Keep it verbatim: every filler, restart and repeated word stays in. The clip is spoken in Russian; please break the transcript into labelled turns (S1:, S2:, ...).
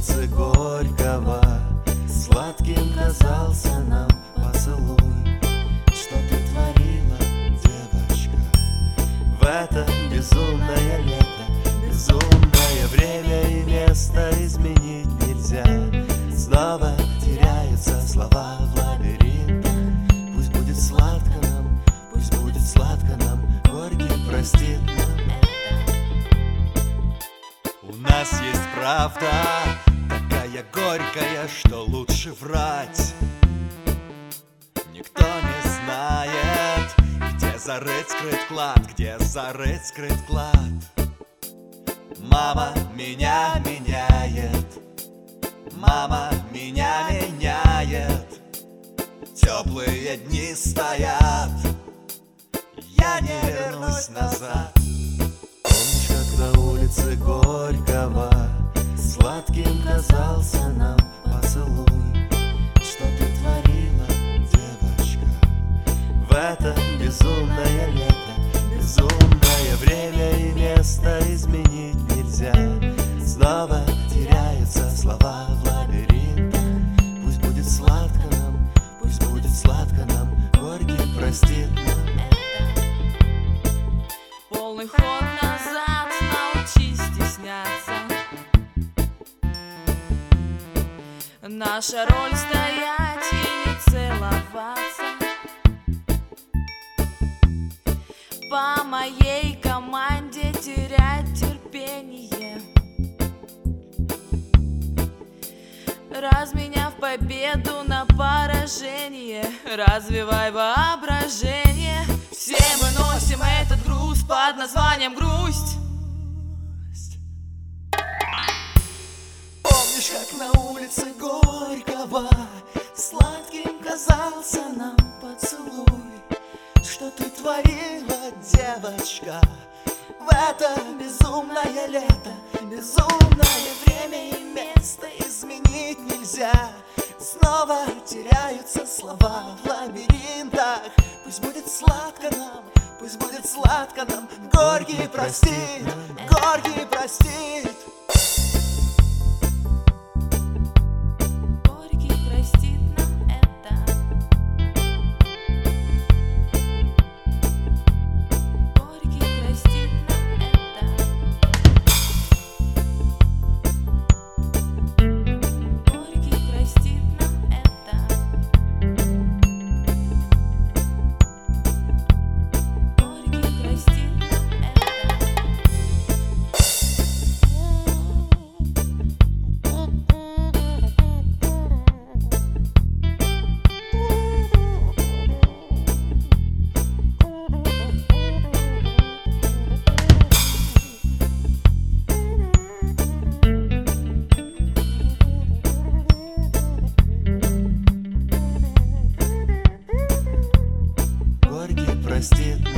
S1: улице Горького сладким казался нам поцелуй. Что ты творила, девочка, в это безумное лето? Безумное время и место изменить нельзя. Снова теряются слова в лабиринтах. Пусть будет сладко нам, пусть будет сладко нам, Горький простит нам это. У нас есть правда, такая горькая, что лучше врать. Никто не знает, где зарыт скрыт клад, где зарыт скрыт клад. Мама меня меняет, мама меня меняет. Теплые дни стоят, я не вернусь назад. Помнишь, как на улице Горького сладким казался нам поцелуй? Что ты творила, девочка, в это безумное лето? Безумное время и место изменить нельзя. Снова теряются слова в лабиринтах. Пусть будет сладко нам, пусть будет сладко нам, Горький простит нам это.
S2: Полный ход назад, научись стесняться. Наша роль стоять и не целоваться. По моей команде терять терпение, разменяв победу на поражение. Развивай воображение. Все мы носим этот груз под названием грусть.
S1: Помнишь, как на улице Горького сладким казался нам поцелуй? Что ты творила, девочка, в это безумное лето? Безумное время и место изменить нельзя. Снова теряются слова в лабиринтах. Пусть будет сладко нам, пусть будет сладко нам, Горький простит, Горький простит. Простит.